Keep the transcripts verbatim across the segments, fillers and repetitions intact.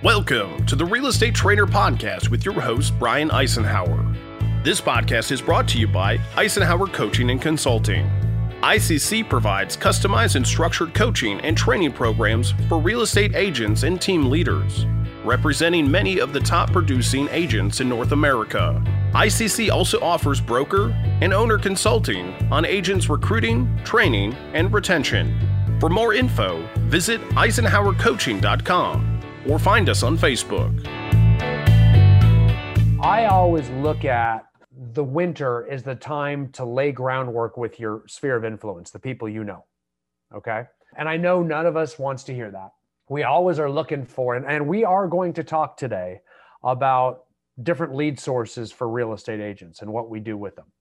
Welcome to the Real Estate Trainer Podcast with your host, Brian Eisenhower. This podcast is brought to you by Eisenhower Coaching and Consulting. I C C provides customized and structured coaching and training programs for real estate agents and team leaders, representing many of the top producing agents in North America. I C C also offers broker and owner consulting on agents' recruiting, training, and retention. For more info, visit eisenhower coaching dot com or find us on Facebook. I always look at the winter as the time to lay groundwork with your sphere of influence, the people you know, okay? And I know none of us wants to hear that. We always are looking for, and, and we are going to talk today about different lead sources for real estate agents and what we do with them.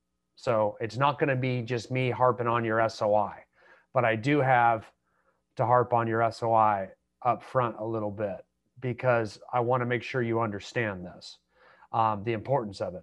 So it's not going to be just me harping on your S O I, but I do have to harp on your S O I up front a little bit because I want to make sure you understand this, um, the importance of it.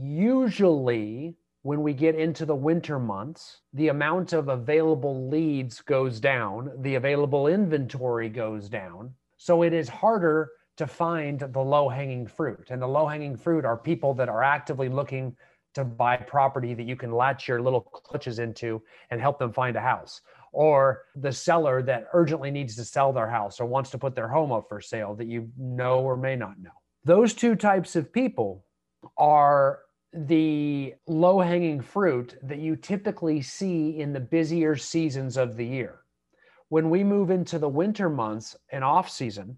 Usually when we get into the winter months, the amount of available leads goes down, the available inventory goes down. So it is harder to find the low-hanging fruit. And the low-hanging fruit are people that are actively looking to buy property that you can latch your little clutches into and help them find a house. Or the seller that urgently needs to sell their house or wants to put their home up for sale that you know or may not know. Those two types of people are the low-hanging fruit that you typically see in the busier seasons of the year. When we move into the winter months and off season,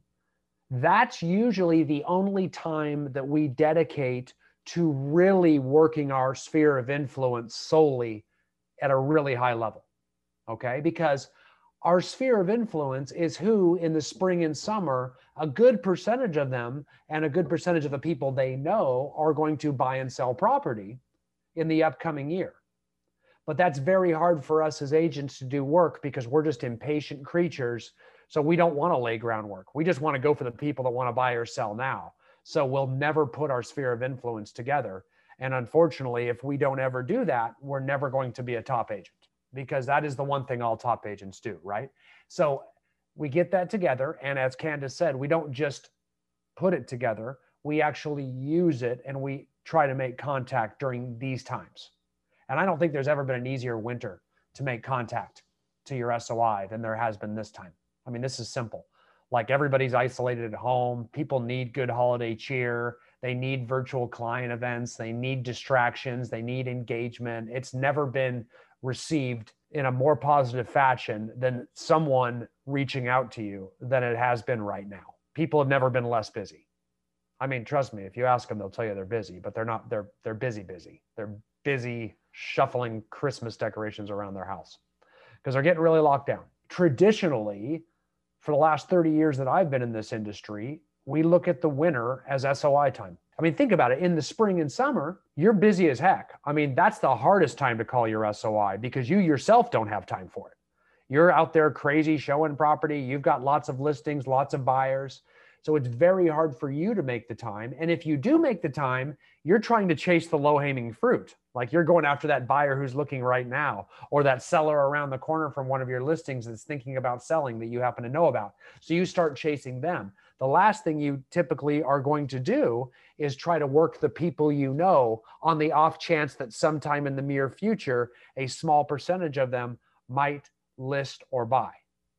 that's usually the only time that we dedicate to really working our sphere of influence solely at a really high level. Okay, because our sphere of influence is who in the spring and summer, a good percentage of them and a good percentage of the people they know are going to buy and sell property in the upcoming year. But that's very hard for us as agents to do work because we're just impatient creatures. So we don't want to lay groundwork. We just want to go for the people that want to buy or sell now. So we'll never put our sphere of influence together. And unfortunately, if we don't ever do that, we're never going to be a top agent. Because that is the one thing all top agents do, right? So we get that together. And as Candace said, we don't just put it together. We actually use it and we try to make contact during these times. And I don't think there's ever been an easier winter to make contact to your S O I than there has been this time. I mean, this is simple. Like everybody's isolated at home. People need good holiday cheer. They need virtual client events. They need distractions. They need engagement. It's never been received in a more positive fashion than someone reaching out to you than it has been right now. People have never been less busy. I mean, trust me, if you ask them, they'll tell you they're busy, but they're not, they're, they're busy, busy. They're busy shuffling Christmas decorations around their house because they're getting really locked down. Traditionally, for the last thirty years that I've been in this industry, we look at the winter as S O I time. I mean, think about it. In the spring and summer, you're busy as heck. I mean, that's the hardest time to call your S O I because you yourself don't have time for it. You're out there crazy showing property. You've got lots of listings, lots of buyers. So it's very hard for you to make the time. And if you do make the time, you're trying to chase the low-hanging fruit. Like you're going after that buyer who's looking right now, or that seller around the corner from one of your listings that's thinking about selling that you happen to know about. So you start chasing them. The last thing you typically are going to do is try to work the people you know on the off chance that sometime in the near future, a small percentage of them might list or buy.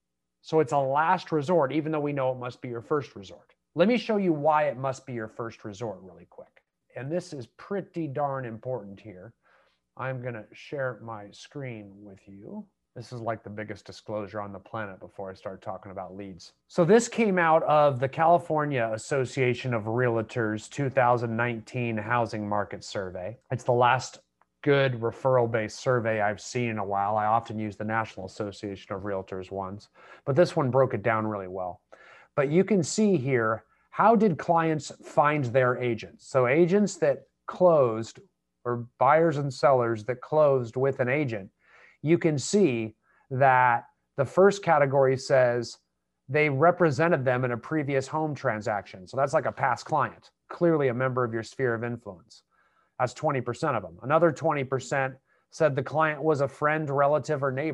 So it's a last resort, even though we know it must be your first resort. Let me show you why it must be your first resort really quick. And this is pretty darn important here. I'm going to share my screen with you. This is like the biggest disclosure on the planet before I start talking about leads. So this came out of the California Association of Realtors two thousand nineteen Housing Market Survey. It's the last good referral-based survey I've seen in a while. I often use the National Association of Realtors ones, but this one broke it down really well. But you can see here, how did clients find their agents? So agents that closed, or buyers and sellers that closed with an agent, you can see that the first category says they represented them in a previous home transaction. So that's like a past client, clearly a member of your sphere of influence. That's twenty percent of them. Another twenty percent said the client was a friend, relative, or neighbor.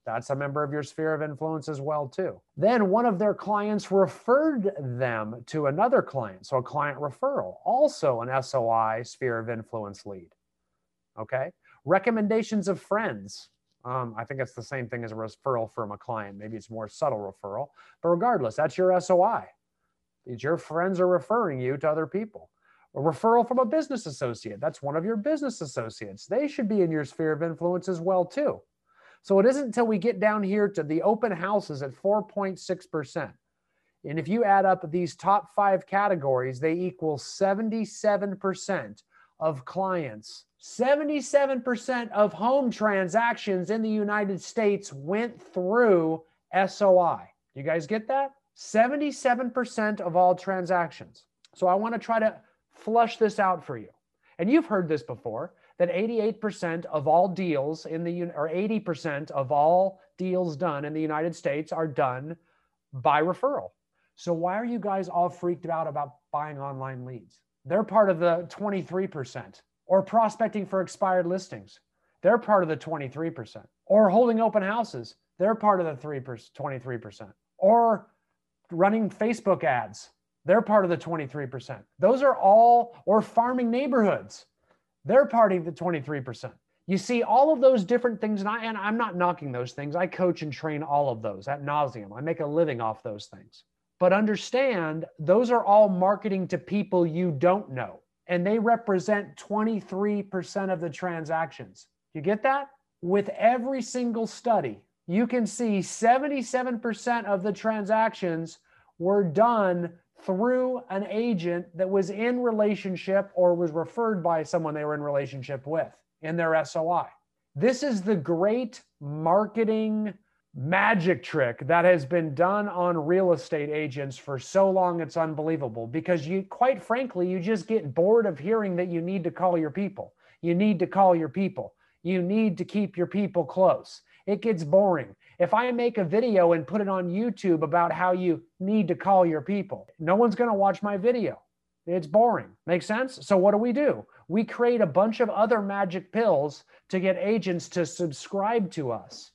That's a member of your sphere of influence as well, too. Then one of their clients referred them to another client. So a client referral, also an S O I sphere of influence lead. Okay. Recommendations of friends. Um, I think it's the same thing as a referral from a client. Maybe it's more subtle referral, but regardless, that's your S O I. It's your friends are referring you to other people. A referral from a business associate. That's one of your business associates. They should be in your sphere of influence as well, too. So it isn't until we get down here to the open houses at four point six percent. And if you add up these top five categories, they equal seventy-seven percent of clients. seventy-seven percent of home transactions in the United States went through S O I. You guys get that? seventy-seven percent of all transactions. So I want to try to flush this out for you. And you've heard this before, that eighty-eight percent of all deals in the, or eighty percent of all deals done in the United States are done by referral. So why are you guys all freaked out about buying online leads? They're part of the twenty-three percent. Or prospecting for expired listings. They're part of the twenty-three percent. Or holding open houses. They're part of the twenty-three percent. Or running Facebook ads. They're part of the twenty-three percent. Those are all, or farming neighborhoods. They're part of the twenty-three percent. You see all of those different things, and, I, and I'm not knocking those things. I coach and train all of those ad nauseum. I make a living off those things. But understand, those are all marketing to people you don't know, and they represent twenty-three percent of the transactions. You get that? With every single study, you can see seventy-seven percent of the transactions were done through an agent that was in relationship or was referred by someone they were in relationship with in their S O I. This is the great marketing magic trick that has been done on real estate agents for so long, it's unbelievable, because you, quite frankly, you just get bored of hearing that you need to call your people. You need to call your people. You need to keep your people close. It gets boring. If I make a video and put it on YouTube about how you need to call your people, no one's going to watch my video. It's boring. Make sense? So what do we do? We create a bunch of other magic pills to get agents to subscribe to us,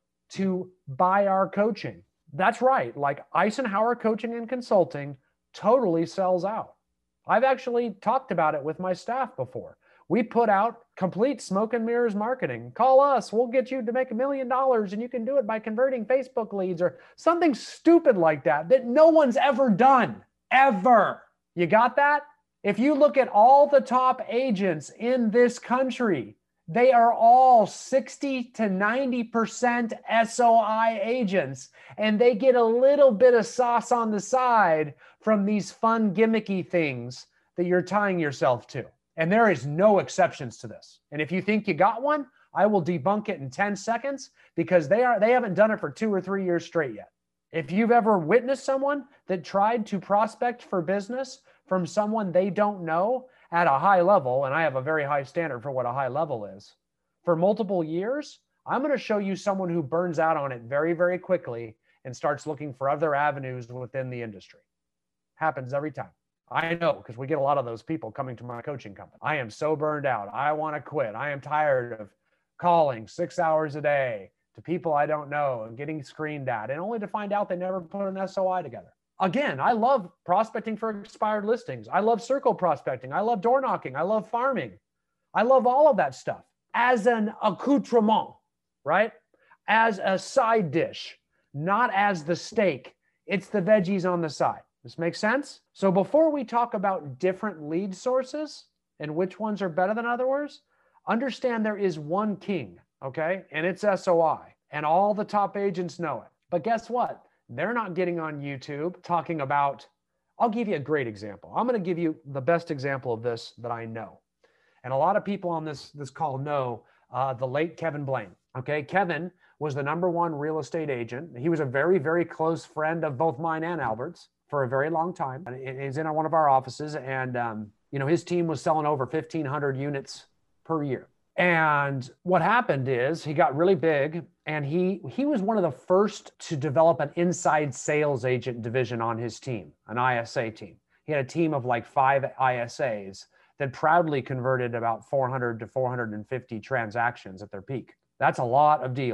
to buy our coaching. That's right. Like Eisenhower Coaching and Consulting totally sells out. I've actually talked about it with my staff before. We put out complete smoke and mirrors marketing. Call us. We'll get you to make a million dollars and you can do it by converting Facebook leads or something stupid like that, that no one's ever done, ever. You got that? If you look at all the top agents in this country, they are all sixty to ninety percent S O I agents, and they get a little bit of sauce on the side from these fun gimmicky things that you're tying yourself to. And there is no exceptions to this. And if you think you got one, I will debunk it in ten seconds, because they are they haven't done it for two or three years straight yet. If you've ever witnessed someone that tried to prospect for business from someone they don't know at a high level, and I have a very high standard for what a high level is, for multiple years, I'm going to show you someone who burns out on it very, very quickly and starts looking for other avenues within the industry. Happens every time. I know, because we get a lot of those people coming to my coaching company. I am so burned out. I want to quit. I am tired of calling six hours a day to people I don't know and getting screened at, and only to find out they never put an S O I together. Again, I love prospecting for expired listings. I love circle prospecting. I love door knocking. I love farming. I love all of that stuff as an accoutrement, right? As a side dish, not as the steak. It's the veggies on the side. This makes sense? So before we talk about different lead sources and which ones are better than others, understand there is one king, okay? And it's S O I, and all the top agents know it. But guess what? They're not getting on YouTube talking about, I'll give you a great example. I'm going to give you the best example of this that I know. And a lot of people on this, this call know uh, the late Kevin Blaine. Okay, Kevin was the number one real estate agent. He was a very, very close friend of both mine and Albert's for a very long time. And he's in one of our offices, and um, you know, his team was selling over fifteen hundred units per year. And what happened is he got really big, and he he was one of the first to develop an inside sales agent division on his team, an I S A team. He had a team of like five I S As that proudly converted about four hundred to four hundred fifty transactions at their peak. That's a lot of deals.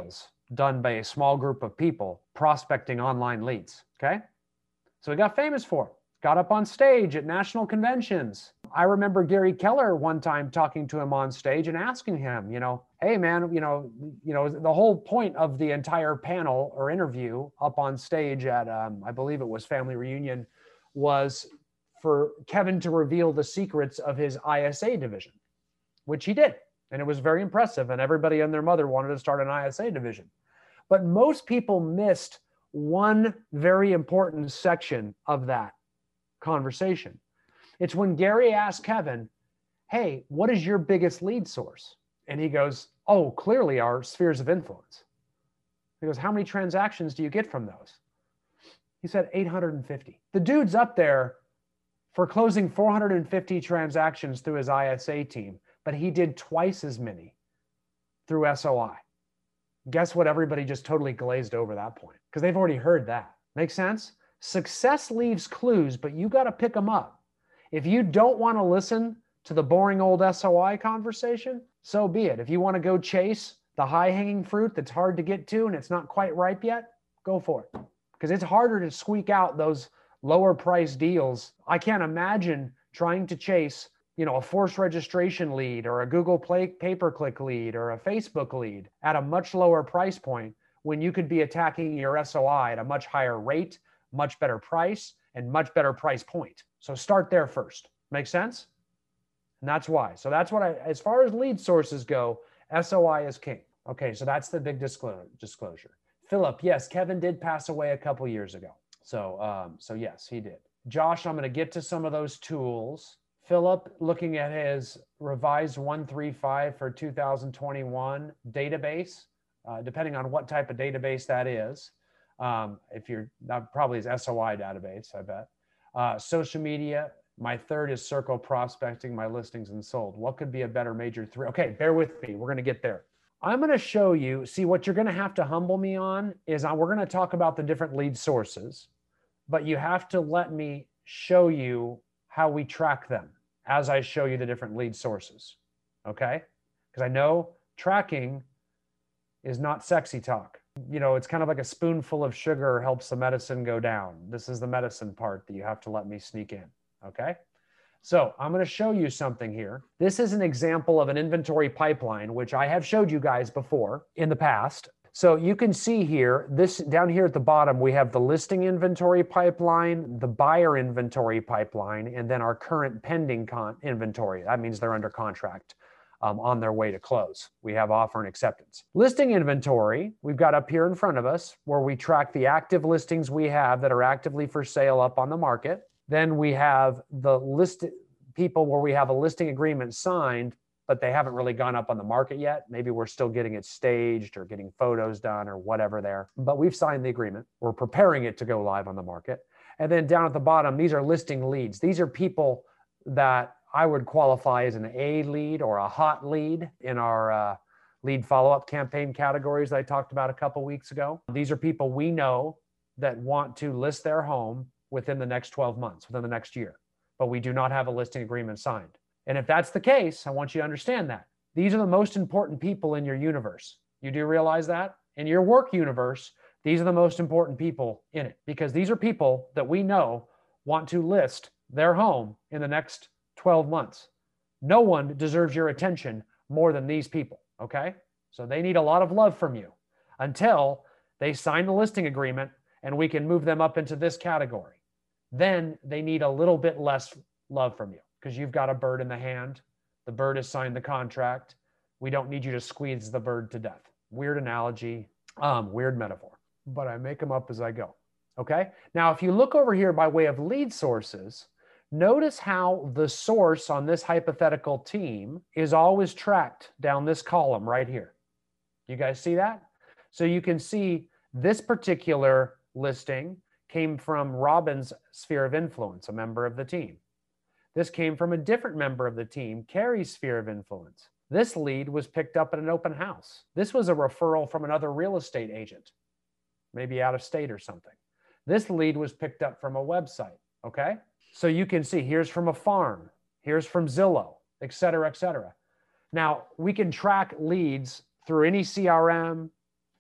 done by a small group of people prospecting online leads. Okay. So he got famous for it. Got up on stage at national conventions. I remember Gary Keller one time talking to him on stage and asking him, you know, hey man, you know, you know, the whole point of the entire panel or interview up on stage at, um, I believe it was Family Reunion, was for Kevin to reveal the secrets of his I S A division, which he did. And it was very impressive. And everybody and their mother wanted to start an I S A division. But most people missed one very important section of that conversation. It's when Gary asked Kevin, hey, what is your biggest lead source? And he goes, oh, clearly our spheres of influence. He goes, how many transactions do you get from those? He said eight hundred fifty. The dude's up there for closing four hundred fifty transactions through his I S A team, but he did twice as many through S O I. Guess what? Everybody just totally glazed over that point because they've already heard that. Make sense? Success leaves clues, but you got to pick them up. If you don't want to listen to the boring old S O I conversation, so be it. If you want to go chase the high-hanging fruit that's hard to get to and it's not quite ripe yet, go for it. Because it's harder to squeak out those lower price deals. I can't imagine trying to chase, you know, a forced registration lead or a Google Play pay-per-click lead or a Facebook lead at a much lower price point when you could be attacking your S O I at a much higher rate, much better price, and much better price point. So start there first. Make sense? And that's why. So that's what I, as far as lead sources go, S O I is king. Okay, so that's the big disclosure. Philip, yes, Kevin did pass away a couple years ago. So, um, so yes, he did. Josh, I'm going to get to some of those tools. Philip, looking at his revised one thirty-five for two thousand twenty-one database, uh, depending on what type of database that is. Um, if you're not probably his S O I database, I bet. Uh, social media, my third is circle prospecting, my listings and sold. What could be a better major three? Okay, bear with me. We're going to get there. I'm going to show you, see what you're going to have to humble me on is uh, we're going to talk about the different lead sources, but you have to let me show you how we track them as I show you the different lead sources. Okay? Because I know tracking is not sexy talk. You know, it's kind of like a spoonful of sugar helps the medicine go down. This is the medicine part that you have to let me sneak in, okay? So I'm going to show you something here. This is an example of an inventory pipeline, which I have showed you guys before in the past. So you can see here, this down here at the bottom, we have the listing inventory pipeline, the buyer inventory pipeline, and then our current pending con inventory. That means they're under contract. Um, on their way to close. We have offer and acceptance. Listing inventory, we've got up here in front of us where we track the active listings we have that are actively for sale up on the market. Then we have the list people where we have a listing agreement signed, but they haven't really gone up on the market yet. Maybe we're still getting it staged or getting photos done or whatever there, but we've signed the agreement. We're preparing it to go live on the market. And then down at the bottom, these are listing leads. These are people that I would qualify as an A lead or a hot lead in our uh, lead follow-up campaign categories that I talked about a couple weeks ago. These are people we know that want to list their home within the next twelve months, within the next year, but we do not have a listing agreement signed. And if that's the case, I want you to understand that. These are the most important people in your universe. You do realize that? In your work universe, these are the most important people in it because these are people that we know want to list their home in the next twelve months. No one deserves your attention more than these people, okay? So they need a lot of love from you until they sign the listing agreement and we can move them up into this category. Then they need a little bit less love from you because you've got a bird in the hand. The bird has signed the contract. We don't need you to squeeze the bird to death. Weird analogy, um, weird metaphor, but I make them up as I go, okay? Now, if you look over here by way of lead sources, notice how the source on this hypothetical team is always tracked down this column right here. You guys see that? So you can see this particular listing came from Robin's sphere of influence, a member of the team. This came from a different member of the team, Carrie's sphere of influence. This lead was picked up at an open house. This was a referral from another real estate agent, maybe out of state or something. This lead was picked up from a website, okay? So you can see here's from a farm, here's from Zillow, et cetera, et cetera. Now, we can track leads through any C R M,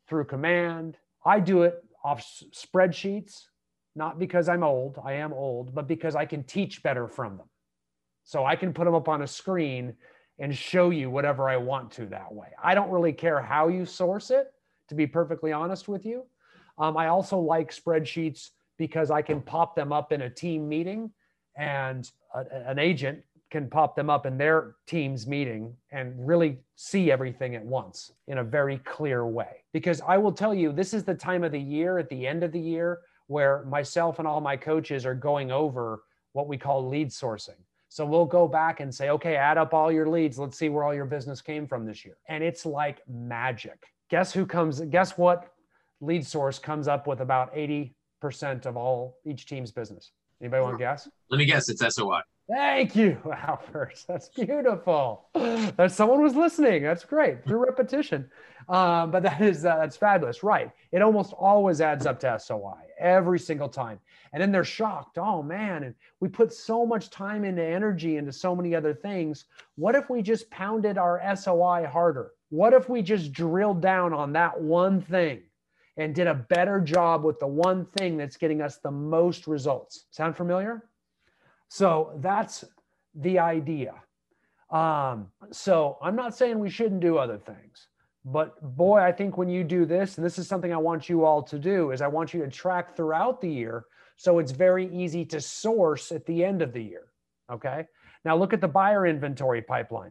through command. I do it off spreadsheets, not because I'm old, I am old, but because I can teach better from them. So I can put them up on a screen and show you whatever I want to that way. I don't really care how you source it, to be perfectly honest with you. Um, I also like spreadsheets because I can pop them up in a team meeting, and a, an agent can pop them up in their team's meeting and really see everything at once in a very clear way. Because I will tell you, this is the time of the year, at the end of the year, where myself and all my coaches are going over what we call lead sourcing. So we'll go back and say, okay, add up all your leads. Let's see where all your business came from this year. And it's like magic. Guess who comes, guess what lead source comes up with about eighty percent of all each team's business? Anybody want to guess? Let me guess, it's S O I. Thank you, Albert. That's beautiful. That someone was listening. That's great through repetition. Um, but that is uh, that's fabulous, right? It almost always adds up to S O I every single time, and then they're shocked. Oh man! And we put so much time and energy into so many other things. What if we just pounded our S O I harder? What if we just drilled down on that one thing and did a better job with the one thing that's getting us the most results? Sound familiar? So that's the idea. Um, so I'm not saying we shouldn't do other things, but boy, I think when you do this, and this is something I want you all to do, is I want you to track throughout the year so it's very easy to source at the end of the year, okay? Now look at the buyer inventory pipeline.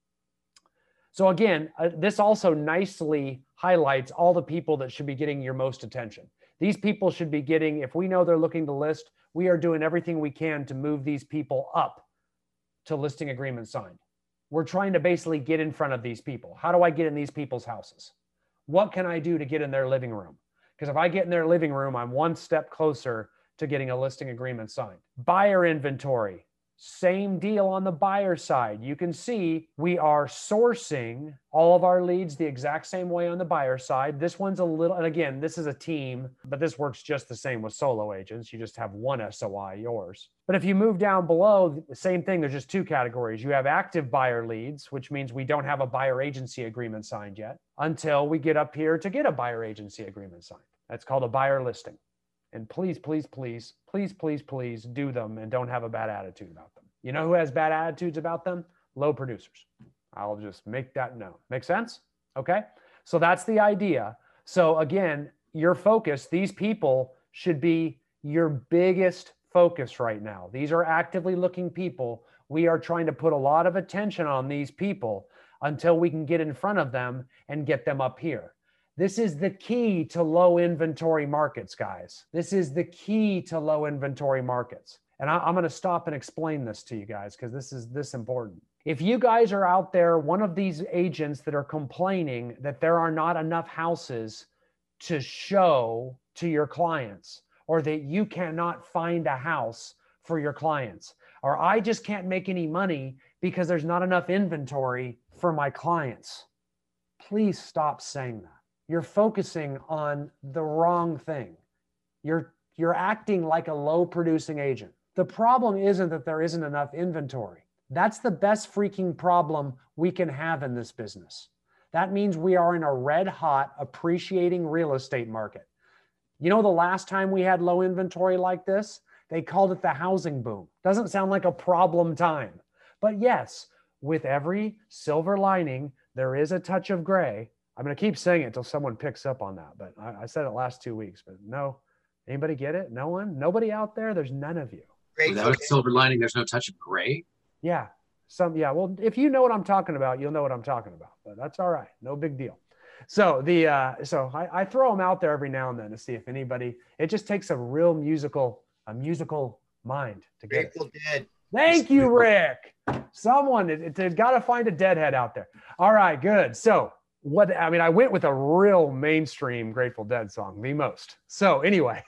So again, uh, this also nicely highlights all the people that should be getting your most attention. These people should be getting, if we know they're looking to list, we are doing everything we can to move these people up to listing agreement signed. We're trying to basically get in front of these people. How do I get in these people's houses? What can I do to get in their living room? Because if I get in their living room, I'm one step closer to getting a listing agreement signed. Buyer inventory. Same deal on the buyer side. You can see we are sourcing all of our leads the exact same way on the buyer side. This one's a little, and again, this is a team, but this works just the same with solo agents. You just have one S O I, yours. But if you move down below, the same thing, there's just two categories. You have active buyer leads, which means we don't have a buyer agency agreement signed yet until we get up here to get a buyer agency agreement signed. That's called a buyer listing. And please, please, please, please, please, please do them and don't have a bad attitude about them. You know who has bad attitudes about them? Low producers. I'll just make that known. Make sense? Okay. So that's the idea. So again, your focus, these people should be your biggest focus right now. These are actively looking people. We are trying to put a lot of attention on these people until we can get in front of them and get them up here. This is the key to low inventory markets, guys. This is the key to low inventory markets. And I, I'm going to stop and explain this to you guys because this is this important. If you guys are out there, one of these agents that are complaining that there are not enough houses to show to your clients, or that you cannot find a house for your clients, or I just can't make any money because there's not enough inventory for my clients, please stop saying that. You're focusing on the wrong thing. You're, you're acting like a low producing agent. The problem isn't that there isn't enough inventory. That's the best freaking problem we can have in this business. That means we are in a red hot appreciating real estate market. You know, the last time we had low inventory like this, they called it the housing boom. Doesn't sound like a problem time. But yes, with every silver lining, there is a touch of gray. I'm going to keep saying it until someone picks up on that. But I, I said it last two weeks, but no, anybody get it? No one? Nobody out there? There's none of you. Without a silver lining, there's no touch of gray? Yeah. Some, yeah. Well, if you know what I'm talking about, you'll know what I'm talking about, but that's all right. No big deal. So the, uh, so I, I throw them out there every now and then to see if anybody, it just takes a real musical, a musical mind to get Grateful Dead. Thank you, Rick. Someone, it, it, they've got to find a deadhead out there. All right, good. So what, I mean, I went with a real mainstream Grateful Dead song, the most. So anyway,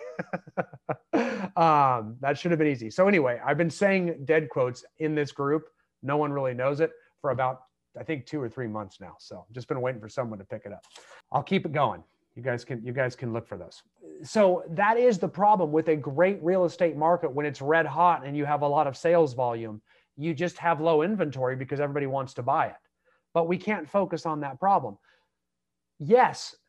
um, that should have been easy. So anyway, I've been saying dead quotes in this group. No one really knows it for about, I think, two or three months now. So just been waiting for someone to pick it up. I'll keep it going. You guys can, you guys can look for those. So that is the problem with a great real estate market. When it's red hot and you have a lot of sales volume, you just have low inventory because everybody wants to buy it. But we can't focus on that problem. Yes,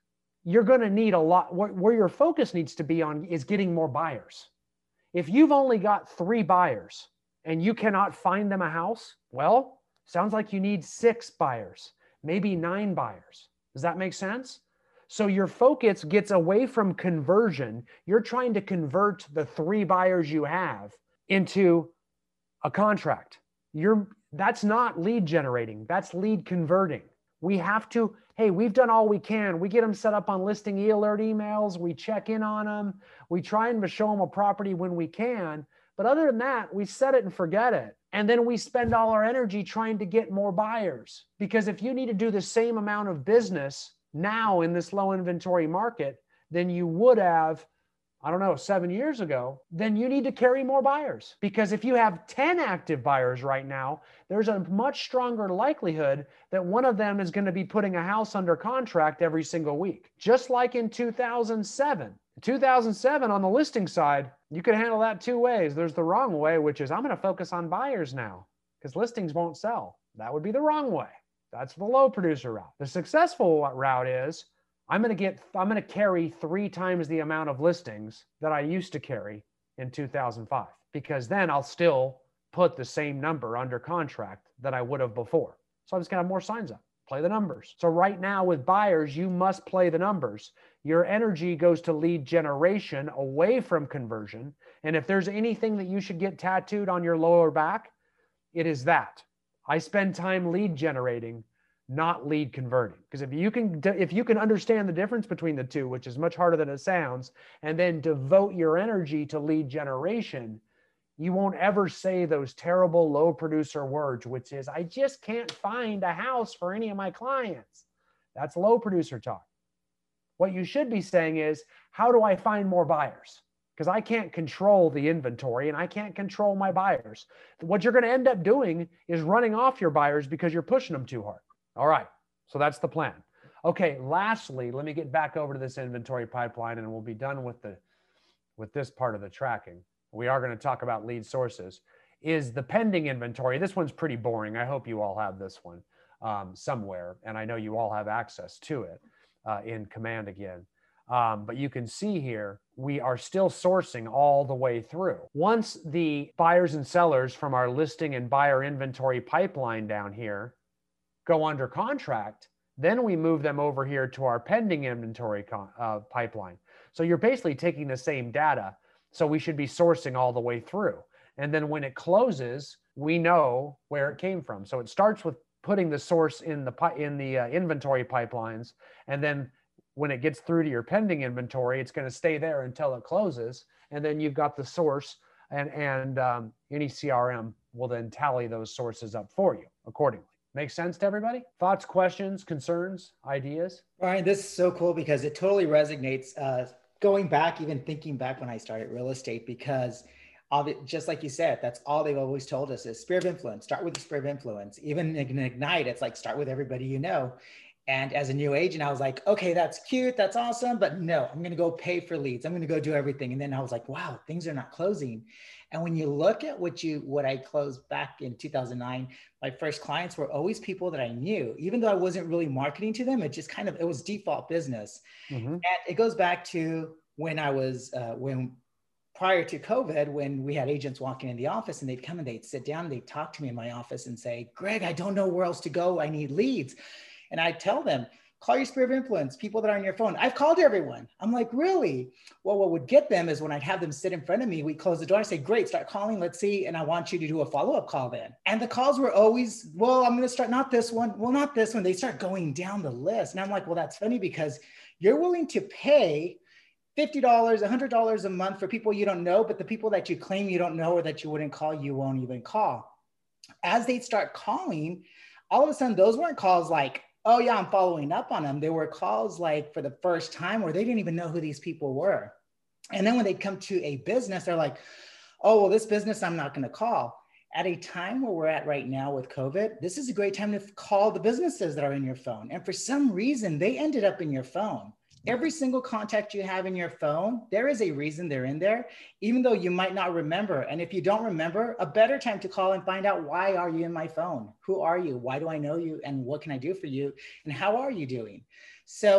you're going to need a lot. Where, where your focus needs to be on is getting more buyers. If you've only got three buyers and you cannot find them a house, well, sounds like you need six buyers, maybe nine buyers. Does that make sense? So your focus gets away from conversion. You're trying to convert the three buyers you have into a contract. You're, that's not lead generating. That's lead converting. We have to, hey, we've done all we can. We get them set up on listing e-alert emails. We check in on them. We try and show them a property when we can. But other than that, we set it and forget it. And then we spend all our energy trying to get more buyers. Because if you need to do the same amount of business now in this low inventory market than you would have, I don't know, seven years ago, then you need to carry more buyers. Because if you have ten active buyers right now, there's a much stronger likelihood that one of them is going to be putting a house under contract every single week. Just like in two thousand seven. In two thousand seven, on the listing side, you could handle that two ways. There's the wrong way, which is I'm going to focus on buyers now because listings won't sell. That would be the wrong way. That's the low producer route. The successful route is I'm going to get, I'm going to carry three times the amount of listings that I used to carry in two thousand five, because then I'll still put the same number under contract that I would have before. So I'm just going to have more signs up, play the numbers. So right now with buyers, you must play the numbers. Your energy goes to lead generation away from conversion. And if there's anything that you should get tattooed on your lower back, it is that. I spend time lead generating, not lead converting. Because if you can, if you can understand the difference between the two, which is much harder than it sounds, and then devote your energy to lead generation, you won't ever say those terrible low producer words, which is, I just can't find a house for any of my clients. That's low producer talk. What you should be saying is, how do I find more buyers? Because I can't control the inventory and I can't control my buyers. What you're going to end up doing is running off your buyers because you're pushing them too hard. All right, so that's the plan. Okay, lastly, let me get back over to this inventory pipeline and we'll be done with the with this part of the tracking. We are going to talk about lead sources. Is the pending inventory. This one's pretty boring. I hope you all have this one um, somewhere, and I know you all have access to it uh, in Command again. Um, but you can see here, we are still sourcing all the way through. Once the buyers and sellers from our listing and buyer inventory pipeline down here go under contract, then we move them over here to our pending inventory con uh, pipeline. So you're basically taking the same data. So we should be sourcing all the way through. And then when it closes, we know where it came from. So it starts with putting the source in the, in the uh, inventory pipelines. And then when it gets through to your pending inventory, it's going to stay there until it closes. And then you've got the source, and, and um, any C R M will then tally those sources up for you accordingly. Make sense to everybody? Thoughts, questions, concerns, ideas? Brian, this is so cool because it totally resonates. Uh, going back, even thinking back when I started real estate, because of it, just like you said, that's all they've always told us is sphere of influence. Start with the sphere of influence. Even in Ignite, it's like start with everybody you know. And as a new agent, I was like, okay, that's cute. That's awesome. But no, I'm going to go pay for leads. I'm going to go do everything. And then I was like, wow, things are not closing. And when you look at what you, what I closed back in two thousand nine, my first clients were always people that I knew, even though I wasn't really marketing to them. It just kind of, it was default business. Mm-hmm. And it goes back to when I was, uh, when prior to COVID, when we had agents walking in the office and they'd come and they'd sit down and they'd talk to me in my office and say, Greg, I don't know where else to go. I need leads. And I tell them, call your sphere of influence, people that are on your phone. I've called everyone. I'm like, really? Well, what would get them is when I'd have them sit in front of me, we close the door. I say, great, start calling. Let's see. And I want you to do a follow-up call then. And the calls were always, well, I'm going to start, not this one. Well, not this one. They start going down the list. And I'm like, well, that's funny because you're willing to pay fifty dollars, one hundred dollars a month for people you don't know, but the people that you claim you don't know or that you wouldn't call, you won't even call. As they start calling, all of a sudden, those weren't calls like, oh yeah, I'm following up on them. There were calls like for the first time where they didn't even know who these people were. And then when they come to a business, they're like, oh, well, this business I'm not going to call. At a time where we're at right now with COVID, this is a great time to call the businesses that are in your phone. And for some reason, they ended up in your phone. Every single contact you have in your phone, there is a reason they're in there, even though you might not remember. And if you don't remember, a better time to call and find out, why are you in my phone? Who are you? Why do I know you? And what can I do for you? And how are you doing? So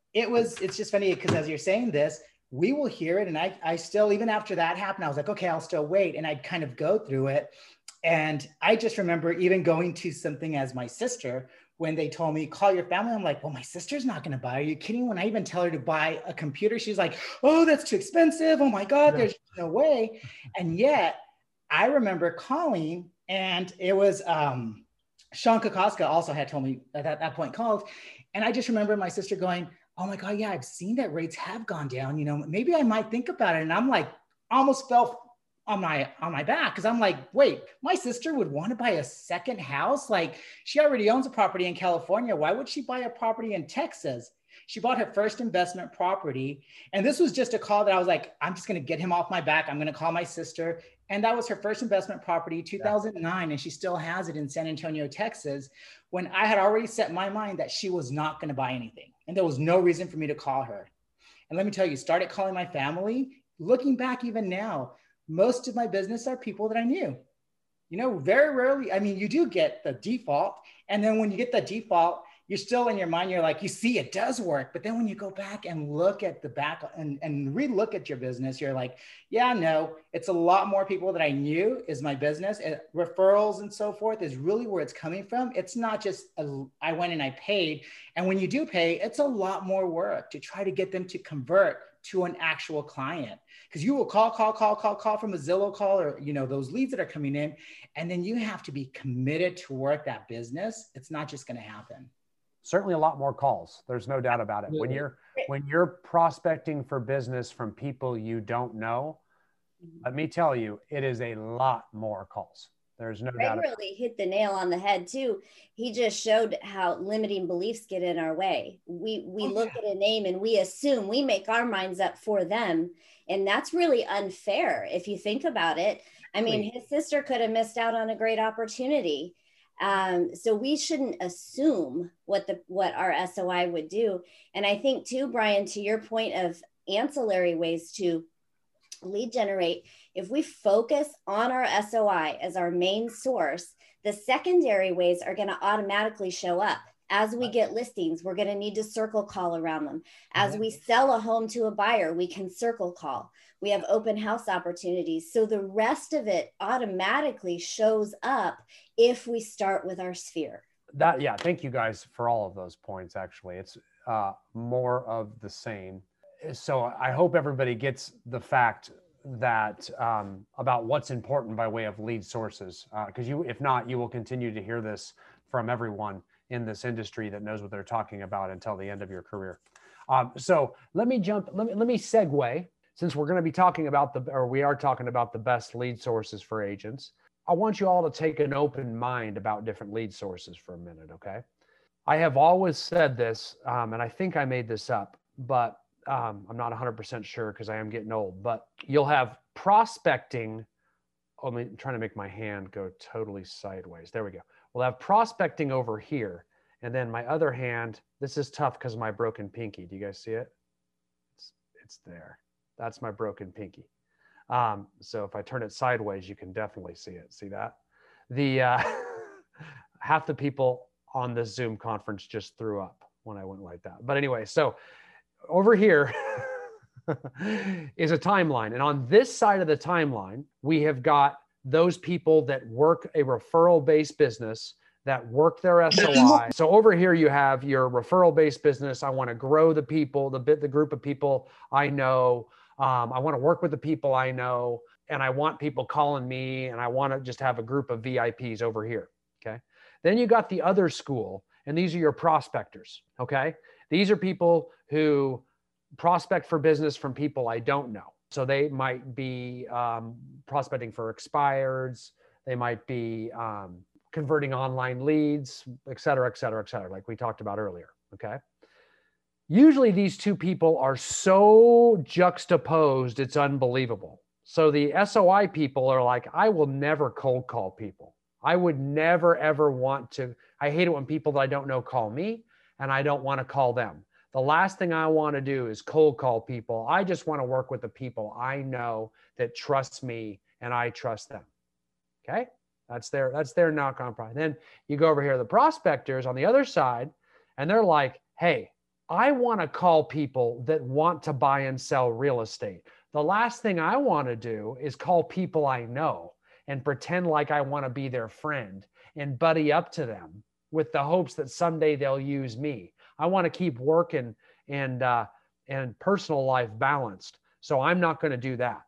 it was, it's just funny because as you're saying this, we will hear it. And I, I still, even after that happened, I was like, okay, I'll still wait. And I'd kind of go through it. And I just remember even going to something as my sister, when they told me, call your family, I'm like, well, my sister's not going to buy. Are you kidding? When I even tell her to buy a computer, she's like, oh, that's too expensive. Oh my God, there's no way. And yet I remember calling, and it was um, Sean Kokoska also had told me at that, that point called. And I just remember my sister going, oh my God, yeah, I've seen that rates have gone down. You know, maybe I might think about it. And I'm like, almost fell on my, on my back. Cause I'm like, wait, my sister would want to buy a second house. Like, she already owns a property in California. Why would she buy a property in Texas? She bought her first investment property. And this was just a call that I was like, I'm just going to get him off my back. I'm going to call my sister. And that was her first investment property, two thousand nine. And she still has it in San Antonio, Texas, when I had already set my mind that she was not going to buy anything. And there was no reason for me to call her. And let me tell you, started calling my family. Looking back even now, most of my business are people that I knew. You know, very rarely, I mean, you do get the default. And then when you get the default, you're still in your mind, you're like, you see, it does work. But then when you go back and look at the back and, and re-look at your business, you're like, yeah, no, it's a lot more people that I knew is my business. And referrals and so forth is really where it's coming from. It's not just, a, I went and I paid. And when you do pay, it's a lot more work to try to get them to convert to an actual client. Because you will call, call, call, call, call from a Zillow call, or, you know, those leads that are coming in. And then you have to be committed to work that business. It's not just going to happen. Certainly a lot more calls. There's no doubt about it. When you're when you're prospecting for business from people you don't know, let me tell you, it is a lot more calls. There's no Greg doubt about it. really hit the nail on the head too. He just showed how limiting beliefs get in our way. We we oh, look yeah. at a name and we assume, we make our minds up for them. And that's really unfair if you think about it. I mean, his sister could have missed out on a great opportunity. Um, so we shouldn't assume what the what our S O I would do. And I think too, Brian, to your point of ancillary ways to lead generate, if we focus on our S O I as our main source, the secondary ways are going to automatically show up. As we get listings, we're going to need to circle call around them. As we sell a home to a buyer, we can circle call. We have open house opportunities. So the rest of it automatically shows up if we start with our sphere. That, yeah, thank you guys for all of those points. Actually, it's uh, more of the same. So I hope everybody gets the fact that um, about what's important by way of lead sources. Because uh, you, if not, you will continue to hear this from everyone in this industry that knows what they're talking about until the end of your career. Um, so let me jump, let me, let me segue, since we're going to be talking about the, or we are talking about the best lead sources for agents. I want you all to take an open mind about different lead sources for a minute, okay? I have always said this, um, and I think I made this up, but um, I'm not one hundred percent sure because I am getting old, but you'll have prospecting. Oh, I'm trying to make my hand go totally sideways. There we go. We'll have prospecting over here. And then my other hand, this is tough because of my broken pinky. Do you guys see it? It's, it's there. That's my broken pinky. Um, so if I turn it sideways, you can definitely see it. See that? The uh, half the people on this Zoom conference just threw up when I went like that. But anyway, so over here is a timeline. And on this side of the timeline, we have got those people that work a referral-based business, that work their S O I. So over here, you have your referral-based business. I want to grow the people, the bit, the group of people I know. Um, I want to work with the people I know, and I want people calling me, and I want to just have a group of V I Ps over here. Okay. Then you got the other school, and these are your prospectors. Okay. These are people who prospect for business from people I don't know. So they might be um, prospecting for expireds. They might be um, converting online leads, et cetera, et cetera, et cetera, like we talked about earlier, okay? Usually these two people are so juxtaposed, it's unbelievable. So the S O I people are like, I will never cold call people. I would never, ever want to. I hate it when people that I don't know call me, and I don't want to call them. The last thing I want to do is cold call people. I just want to work with the people I know that trust me and I trust them. Okay? That's their, that's their knock on pride. Then you go over here to the prospectors on the other side, and they're like, hey, I want to call people that want to buy and sell real estate. The last thing I want to do is call people I know and pretend like I want to be their friend and buddy up to them with the hopes that someday they'll use me. I want to keep work and, and, uh, and personal life balanced. So I'm not going to do that.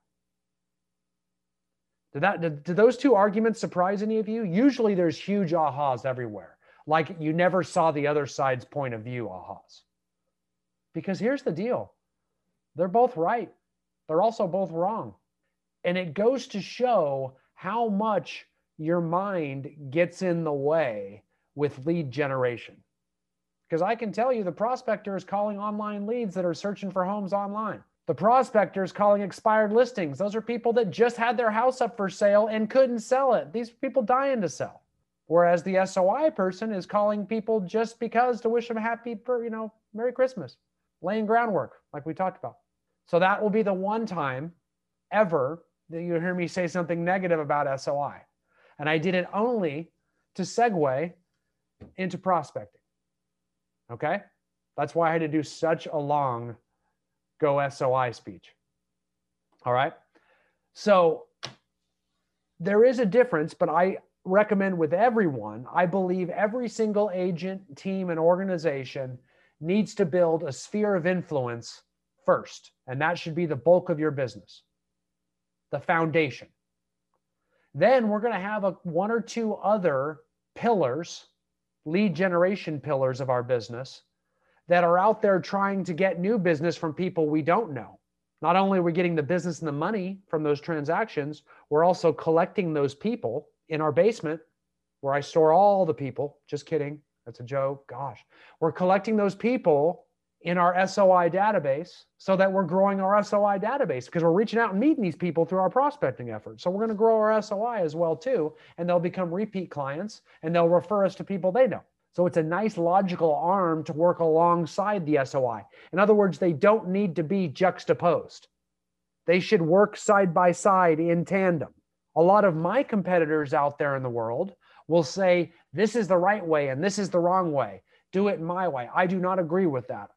Did that, did, did those two arguments surprise any of you? Usually there's huge ahas everywhere. Like you never saw the other side's point of view ahas. Because here's the deal. They're both right. They're also both wrong. And it goes to show how much your mind gets in the way with lead generation. Because I can tell you the prospector is calling online leads that are searching for homes online. The prospector is calling expired listings. Those are people that just had their house up for sale and couldn't sell it. These people dying to sell. Whereas the S O I person is calling people just because to wish them a happy, you know, Merry Christmas, laying groundwork like we talked about. So that will be the one time ever that you hear me say something negative about S O I. And I did it only to segue into prospecting. Okay? That's why I had to do such a long Go S O I speech. All right? So there is a difference, but I recommend with everyone, I believe every single agent, team, and organization needs to build a sphere of influence first. And that should be the bulk of your business, the foundation. Then we're going to have a, one or two other pillars, lead generation pillars of our business that are out there trying to get new business from people we don't know. Not only are we getting the business and the money from those transactions, we're also collecting those people in our basement where I store all the people. Just kidding. That's a joke. Gosh. We're collecting those people in our S O I database so that we're growing our S O I database because we're reaching out and meeting these people through our prospecting efforts. So we're going to grow our S O I as well too, and they'll become repeat clients and they'll refer us to people they know. So it's a nice logical arm to work alongside the S O I. In other words, they don't need to be juxtaposed. They should work side by side in tandem. A lot of my competitors out there in the world will say, this is the right way and this is the wrong way. Do it my way. I do not agree with that.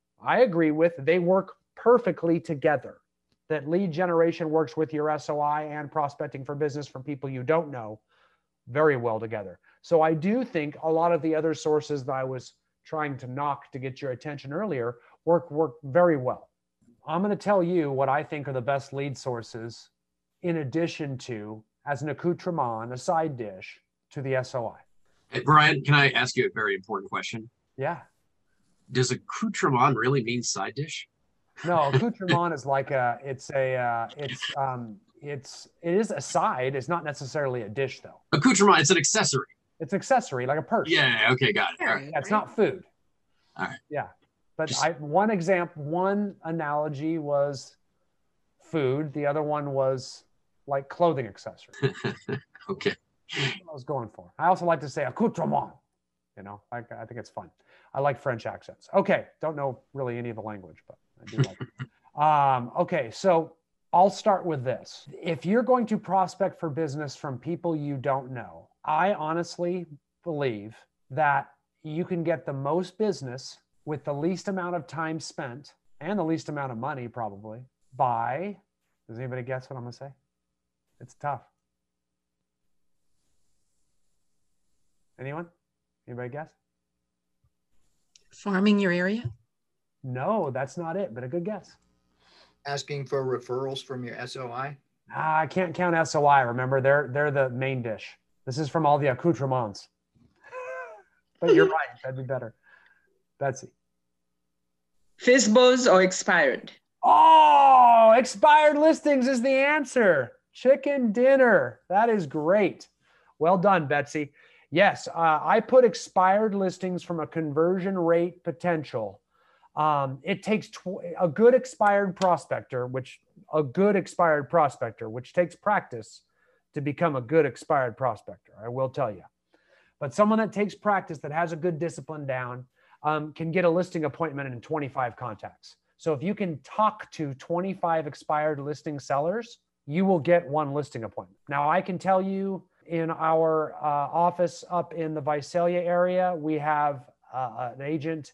I agree with they work perfectly together. That lead generation works with your S O I and prospecting for business from people you don't know very well together. So I do think a lot of the other sources that I was trying to knock to get your attention earlier work, work very well. I'm going to tell you what I think are the best lead sources in addition to, as an accoutrement, a side dish to the S O I. Hey, Brian, can I ask you a very important question? Yeah. Does accoutrement really mean side dish? No, accoutrement is like a, it's a, uh, it's, um, it's, it is a side. It's not necessarily a dish though. Accoutrement, it's an accessory. It's accessory, like a purse. Yeah, okay, got it. All right. Yeah, it's not food. All right. Yeah. But Just... I, one example, one analogy was food. The other one was like clothing accessory. Okay. That's what I was going for. I also like to say accoutrement. You know, I, I think it's fun. I like French accents. Okay. Don't know really any of the language, but I do like it. Um, okay. So I'll start with this. If you're going to prospect for business from people you don't know, I honestly believe that you can get the most business with the least amount of time spent and the least amount of money probably by, does anybody guess what I'm going to say? It's tough. Anyone? Anybody guess? Farming your area? No, that's not it, but a good guess. Asking for referrals from your S O I? Ah, I can't count S O I. Remember, they're they're the main dish. This is from all the accoutrements. But you're right. That'd be better. Betsy. F I S B Os or expired? Oh, expired listings is the answer. Chicken dinner. That is great. Well done, Betsy. Yes, uh, I put expired listings from a conversion rate potential. Um, it takes tw- a good expired prospector, which a good expired prospector, which takes practice to become a good expired prospector. I will tell you, but someone that takes practice, that has a good discipline down, um, can get a listing appointment in twenty-five contacts. So if you can talk to twenty-five expired listing sellers, you will get one listing appointment. Now I can tell you, in our uh, office up in the Visalia area, we have uh, an agent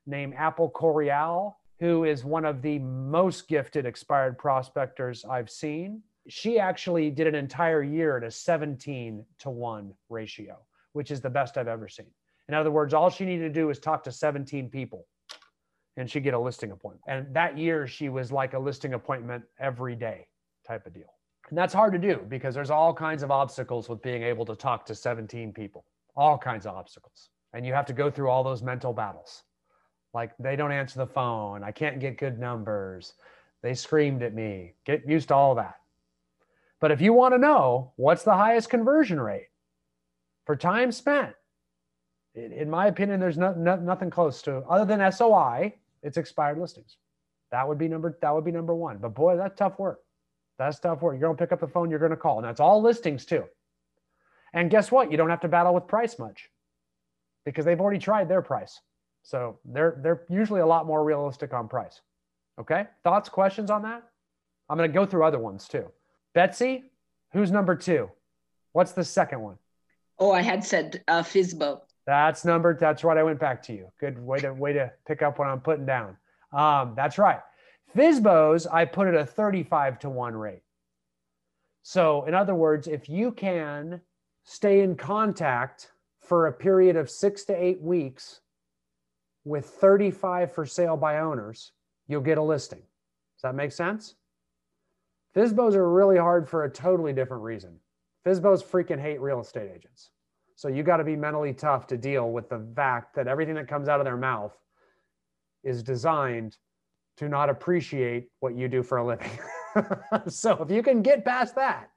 named Apple Corial, who is one of the most gifted expired prospectors I've seen. She actually did an entire year at a seventeen to one ratio, which is the best I've ever seen. In other words, all she needed to do was talk to seventeen people and she'd get a listing appointment. And that year she was like a listing appointment every day type of deal. And that's hard to do because there's all kinds of obstacles with being able to talk to seventeen people, all kinds of obstacles. And you have to go through all those mental battles. Like they don't answer the phone. I can't get good numbers. They screamed at me. Get used to all that. But if you want to know what's the highest conversion rate for time spent, in my opinion, there's no, no, nothing close to, other than S O I, it's expired listings. That would be number, that would be number one. But boy, that's tough work. That's tough work. You're going to pick up the phone, you're going to call. And that's all listings too. And guess what? You don't have to battle with price much because they've already tried their price. So they're, they're usually a lot more realistic on price. Okay. Thoughts, questions on that? I'm going to go through other ones too. Betsy, who's number two? What's the second one? Oh, I had said uh, Fizbo. That's number, that's right. I went back to you. Good way to, way to pick up what I'm putting down. Um, that's right. Fizbo's, I put it a thirty-five to one rate. So in other words, if you can stay in contact for a period of six to eight weeks with thirty-five for sale by owners, you'll get a listing. Does that make sense? Fizbo's are really hard for a totally different reason. Fizbo's freaking hate real estate agents. So you got to be mentally tough to deal with the fact that everything that comes out of their mouth is designed to not appreciate what you do for a living. So if you can get past that,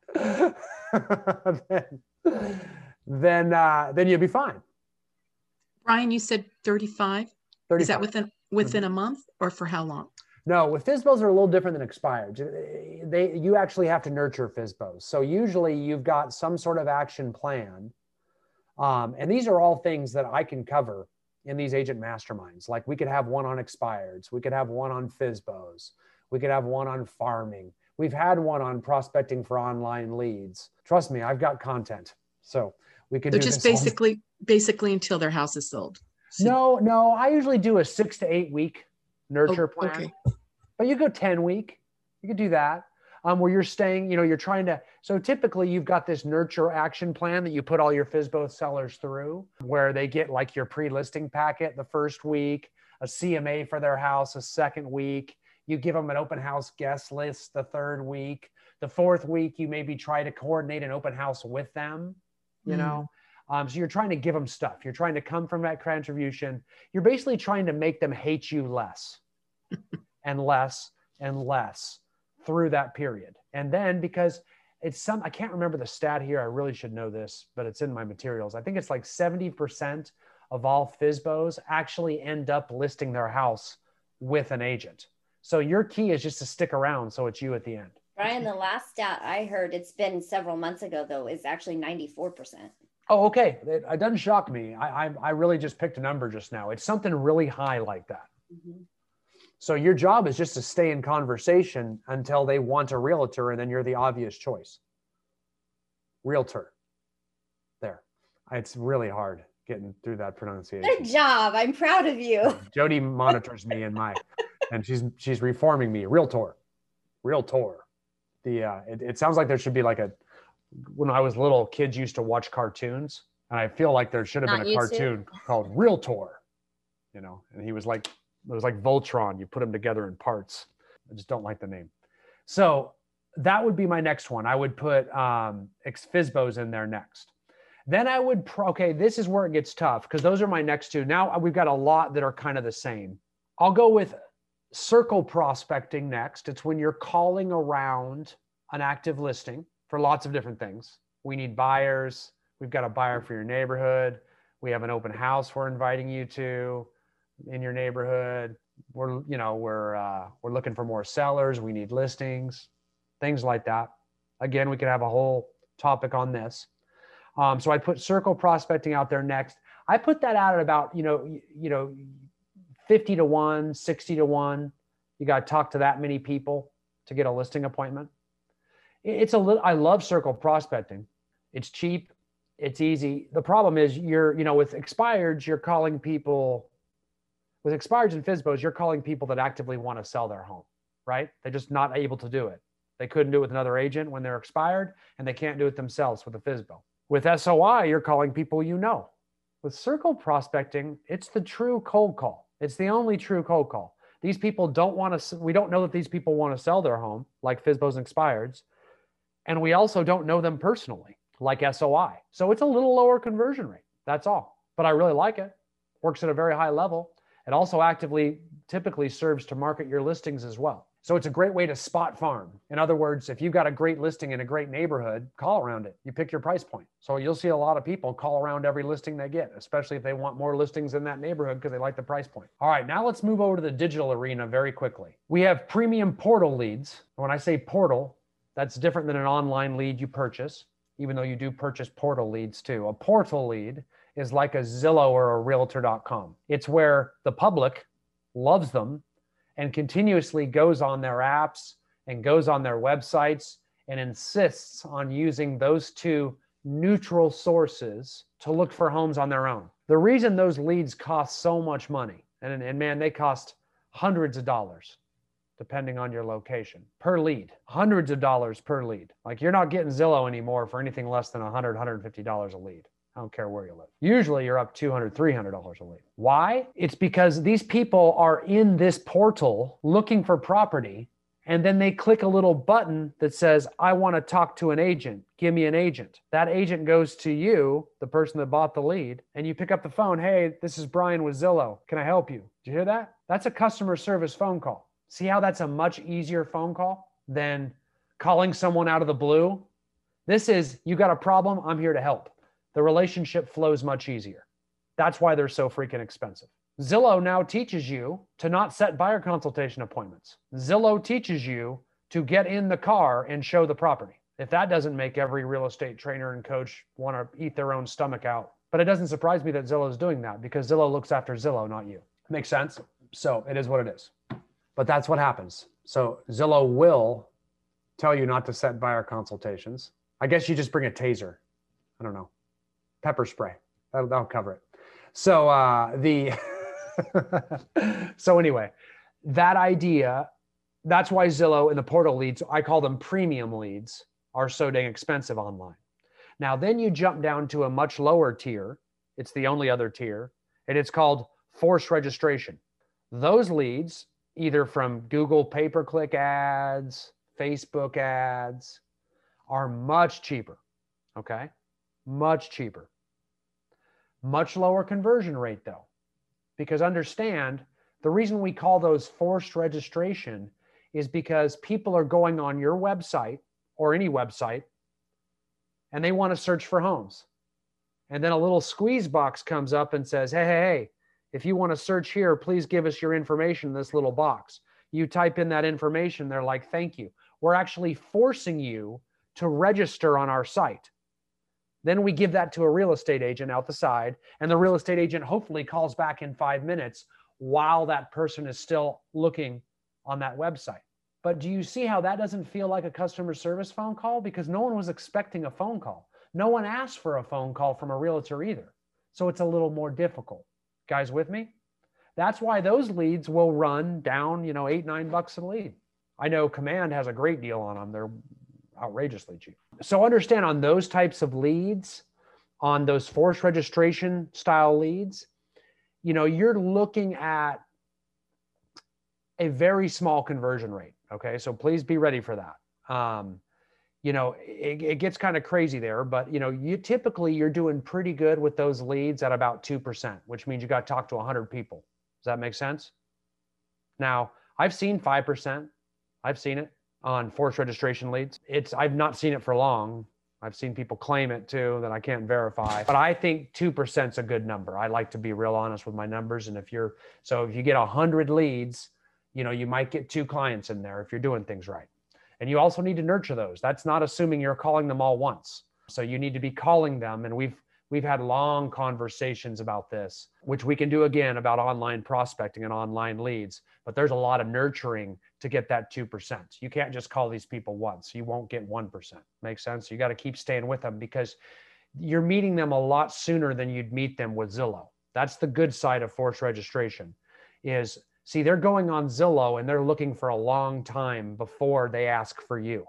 then, then, uh, then you'll be fine. Brian, you said thirty-five. thirty-five. Is that within within a month or for how long? No, with Fizbo's are a little different than expired. They, you actually have to nurture Fizbo's. So usually you've got some sort of action plan. Um, and these are all things that I can cover in these agent masterminds. Like we could have one on expireds. We could have one on Fizbo's. We could have one on farming. We've had one on prospecting for online leads. Trust me, I've got content. So we could So do just this basically, all. basically until their house is sold. So, No, no, I usually do a six to eight week nurture Oh, plan, okay. but you go ten week, you could do that. Um, where you're staying, you know, you're trying to, so typically you've got this nurture action plan that you put all your Fizbo sellers through, where they get like your pre-listing packet the first week, a C M A for their house a second week, you give them an open house guest list the third week, the fourth week, you maybe try to coordinate an open house with them, you mm. know? Um, so you're trying to give them stuff. You're trying to come from that contribution. You're basically trying to make them hate you less and less and less through that period. And then because it's some, I can't remember the stat here. I really should know this, but it's in my materials. I think it's like seventy percent of all Fizbo's actually end up listing their house with an agent. So your key is just to stick around. So it's you at the end. Brian, the last stat I heard, it's been several months ago though, is actually ninety-four percent. Oh, okay. It, it doesn't shock me. I, I, I really just picked a number just now. It's something really high like that. Mm-hmm. So your job is just to stay in conversation until they want a realtor, and then you're the obvious choice. Realtor. There. It's really hard getting through that pronunciation. Good job. I'm proud of you. Jody monitors me in my, and she's she's reforming me. Realtor. Realtor. The uh, it, it sounds like there should be like a, when I was little, kids used to watch cartoons, and I feel like there should have Not been a cartoon to. called Realtor, you know, and he was like, it was like Voltron. You put them together in parts. I just don't like the name. So that would be my next one. I would put um, Fizbo's in there next. Then I would, pro- okay, this is where it gets tough because those are my next two. Now we've got a lot that are kind of the same. I'll go with circle prospecting next. It's when you're calling around an active listing for lots of different things. We need buyers. We've got a buyer for your neighborhood. We have an open house we're inviting you to in your neighborhood. We're, you know, we're, uh, we're looking for more sellers. We need listings, things like that. Again, we could have a whole topic on this. Um, so I put circle prospecting out there next. I put that out at about, you know, you, you know, fifty to one, sixty to one. You got to talk to that many people to get a listing appointment. It's a little, I love circle prospecting. It's cheap. It's easy. The problem is you're, you know, with expireds, you're calling people With expireds and F S B Os, you're calling people that actively want to sell their home, right? They're just not able to do it. They couldn't do it with another agent when they're expired, and they can't do it themselves with a F S B O. With S O I, you're calling people you know. With circle prospecting, it's the true cold call. It's the only true cold call. These people don't want to, we don't know that these people want to sell their home, like F S B Os and expireds. And we also don't know them personally, like S O I. So it's a little lower conversion rate. That's all. But I really like it. Works at a very high level. It also actively, typically serves to market your listings as well. So it's a great way to spot farm. In other words, if you've got a great listing in a great neighborhood, call around it. You pick your price point. So you'll see a lot of people call around every listing they get, especially if they want more listings in that neighborhood because they like the price point. All right, now let's move over to the digital arena very quickly. We have premium portal leads. When I say portal, that's different than an online lead you purchase, even though you do purchase portal leads too. A portal lead is like a Zillow or a realtor dot com. It's where the public loves them and continuously goes on their apps and goes on their websites and insists on using those two neutral sources to look for homes on their own. The reason those leads cost so much money, and, and man, they cost hundreds of dollars, depending on your location, per lead, hundreds of dollars per lead. Like you're not getting Zillow anymore for anything less than one hundred, one hundred fifty dollars a lead. I don't care where you live. Usually you're up two hundred, three hundred dollars a lead. Why? It's because these people are in this portal looking for property, and then they click a little button that says, I want to talk to an agent. Give me an agent. That agent goes to you, the person that bought the lead, and you pick up the phone. Hey, this is Brian with Zillow. Can I help you? Did you hear that? That's a customer service phone call. See how that's a much easier phone call than calling someone out of the blue? This is, you got a problem, I'm here to help. The relationship flows much easier. That's why they're so freaking expensive. Zillow now teaches you to not set buyer consultation appointments. Zillow teaches you to get in the car and show the property. If that doesn't make every real estate trainer and coach want to eat their own stomach out. But it doesn't surprise me that Zillow is doing that because Zillow looks after Zillow, not you. Makes sense? So it is what it is. But that's what happens. So Zillow will tell you not to set buyer consultations. I guess you just bring a taser. I don't know. Pepper spray. That'll, that'll cover it. So uh, the so anyway, that idea, that's why Zillow and the portal leads, I call them premium leads, are so dang expensive online. Now, then you jump down to a much lower tier. It's the only other tier, and it's called forced registration. Those leads, either from Google pay-per-click ads, Facebook ads, are much cheaper, okay? Much cheaper. Much lower conversion rate though, because understand the reason we call those forced registration is because people are going on your website or any website and they want to search for homes. And then a little squeeze box comes up and says, hey, hey, hey, if you want to search here, please give us your information in this little box. You type in that information, they're like, thank you. We're actually forcing you to register on our site. Then we give that to a real estate agent out the side, and the real estate agent hopefully calls back in five minutes while that person is still looking on that website. But do you see how that doesn't feel like a customer service phone call? Because no one was expecting a phone call. No one asked for a phone call from a realtor either. So it's a little more difficult. Guys with me? That's why those leads will run down, you know, eight, nine bucks a lead. I know Command has a great deal on them. They're outrageously cheap. So understand on those types of leads, on those forced registration style leads, you know, you're looking at a very small conversion rate. Okay. So please be ready for that. Um, you know, it, it gets kind of crazy there, but you know, you typically you're doing pretty good with those leads at about two percent, which means you got to talk to a hundred people. Does that make sense? Now I've seen five percent. I've seen it on forced registration leads. It's, I've not seen it for long. I've seen people claim it too that I can't verify, but I think two percent is a good number. I like to be real honest with my numbers. And if you're, so if you get a hundred leads, you know, you might get two clients in there if you're doing things right. And you also need to nurture those. That's not assuming you're calling them all once. So you need to be calling them. And we've, we've had long conversations about this, which we can do again about online prospecting and online leads, but there's a lot of nurturing to get that two percent. You can't just call these people once. You won't get one percent. Makes sense? You got to keep staying with them because you're meeting them a lot sooner than you'd meet them with Zillow. That's the good side of forced registration, is, see, they're going on Zillow and they're looking for a long time before they ask for you.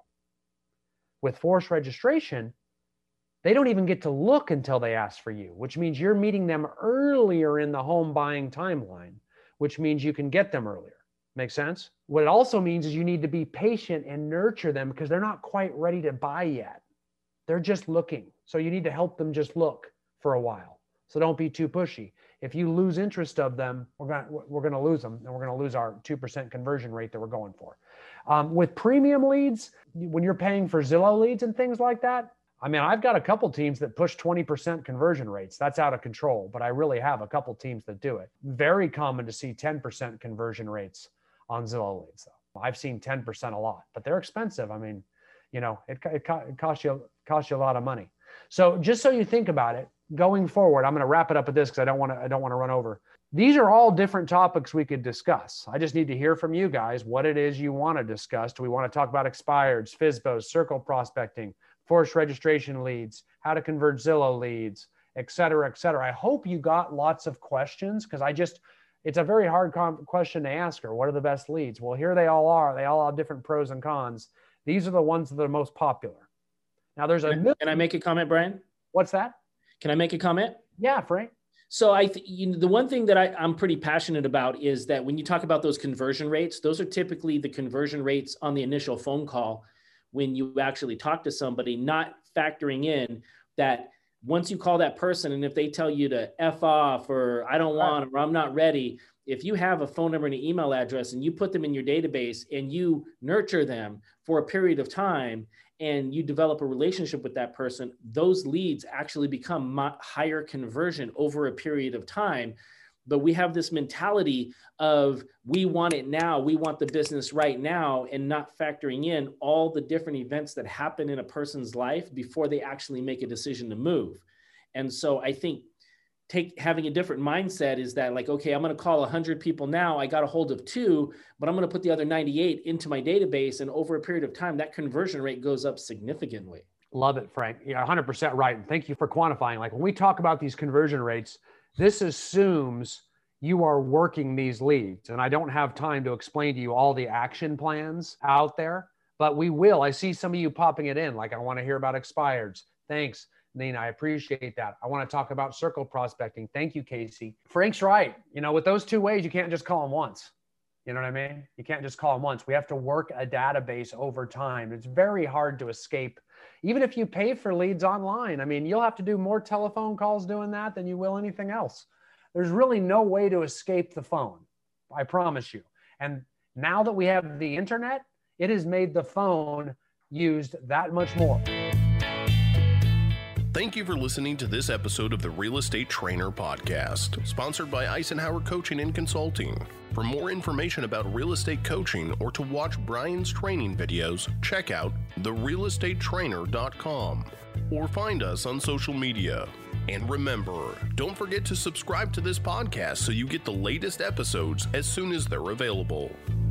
With forced registration, they don't even get to look until they ask for you, which means you're meeting them earlier in the home buying timeline, which means you can get them earlier. Make sense? What it also means is you need to be patient and nurture them because they're not quite ready to buy yet. They're just looking. So you need to help them just look for a while. So don't be too pushy. If you lose interest of them, we're going we're going to lose them, and we're going to lose our two percent conversion rate that we're going for. Um, with premium leads, when you're paying for Zillow leads and things like that, I mean, I've got a couple teams that push twenty percent conversion rates. That's out of control, but I really have a couple teams that do it. Very common to see ten percent conversion rates on Zillow leads, though. I've seen ten percent a lot, but they're expensive. I mean, you know, it, it, it costs you costs you a lot of money. So just so you think about it, going forward, I'm going to wrap it up with this because I don't want to I don't want to run over. These are all different topics we could discuss. I just need to hear from you guys what it is you want to discuss. Do we want to talk about expireds, F S B Os, circle prospecting, forced registration leads, how to convert Zillow leads, et cetera, et cetera? I hope you got lots of questions because I just, it's a very hard question to ask her. What are the best leads? Well, here they all are. They all have different pros and cons. These are the ones that are most popular. Now there's a Can I, can I make a comment, Brian? What's that? Can I make a comment? Yeah, Frank. So I, th- you know, the one thing that I, I'm pretty passionate about is that when you talk about those conversion rates, those are typically the conversion rates on the initial phone call when you actually talk to somebody, not factoring in that once you call that person and if they tell you to F off or I don't want or I'm not ready, if you have a phone number and an email address and you put them in your database and you nurture them for a period of time and you develop a relationship with that person, those leads actually become higher conversion over a period of time. But we have this mentality of we want it now, we want the business right now, and not factoring in all the different events that happen in a person's life before they actually make a decision to move. And so I think take having a different mindset is that like, okay, I'm going to call one hundred people now. I got a hold of two, but I'm going to put the other ninety-eight into my database. And over a period of time, that conversion rate goes up significantly. Love it, Frank. You're one hundred percent right. And thank you for quantifying. Like when we talk about these conversion rates, this assumes you are working these leads. And I don't have time to explain to you all the action plans out there, but we will. I see some of you popping it in. Like, I want to hear about expireds. Thanks, Nina. I appreciate that. I want to talk about circle prospecting. Thank you, Casey. Frank's right. You know, with those two ways, you can't just call them once. You know what I mean? You can't just call them once. We have to work a database over time. It's very hard to escape. Even if you pay for leads online, I mean, you'll have to do more telephone calls doing that than you will anything else. There's really no way to escape the phone. I promise you. And now that we have the internet, it has made the phone used that much more. Thank you for listening to this episode of the Real Estate Trainer Podcast, sponsored by Eisenhower Coaching and Consulting. For more information about real estate coaching or to watch Brian's training videos, check out the real estate trainer dot com or find us on social media. And remember, don't forget to subscribe to this podcast so you get the latest episodes as soon as they're available.